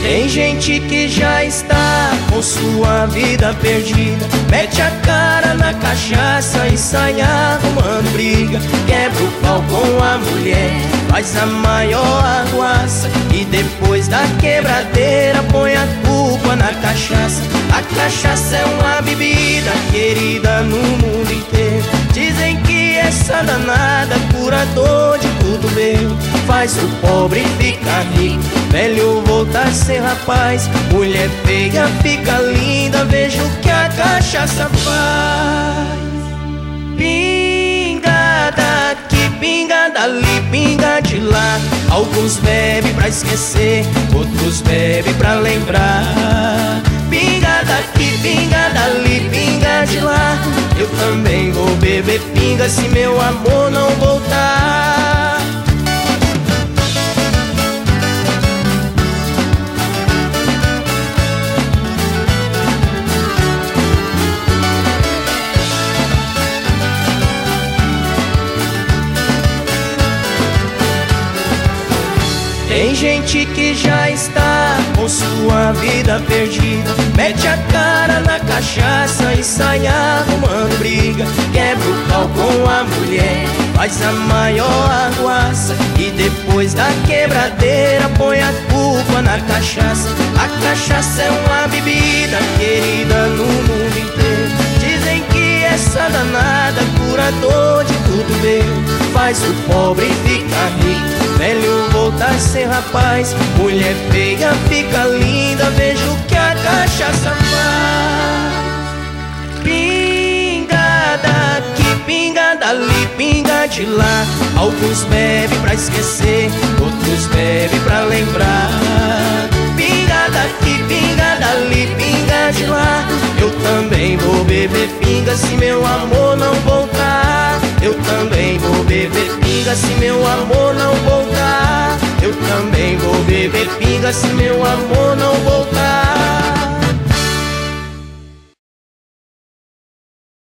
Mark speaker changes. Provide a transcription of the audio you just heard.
Speaker 1: Tem gente que já está com sua vida perdida, mete a cara na cachaça e sai arrumando briga. Quebra o pau com a mulher, faz a maior arruaça, e depois da quebradeira põe a culpa na cachaça. A cachaça é uma bebida querida no mundo inteiro. Dizem que essa danada cura dor de cotovelo, faz o pobre ficar rico, velho voltar a ser rapaz. Mulher feia fica linda, veja o que a cachaça faz. Pinga daqui, pinga dali, pinga de lá. Alguns bebem pra esquecer, outros bebem pra lembrar. Pinga daqui, pinga dali, pinga de lá. Eu também vou beber pinga se meu amor não voltar. Tem gente que já está com sua vida perdida, mete a cara na cachaça e sai arrumando briga. Quebra o pau com a mulher, faz a maior arruaça, e depois da quebradeira põe a culpa na cachaça. A cachaça é uma bebida querida no mundo inteiro. Dizem que essa danada cura dor de cotovelo, faz o pobre ficar rico, velho voltar a ser rapaz. Mulher feia fica linda, veja o que a cachaça faz. Pinga daqui, pinga dali, pinga de lá. Alguns bebem pra esquecer, outros bebem pra lembrar. Pinga daqui, pinga dali, pinga de lá. Eu também vou beber pinga se meu amor não voltar. Eu também vou beber pinga se meu amor não voltar. Eu também vou beber pinga se meu amor não voltar.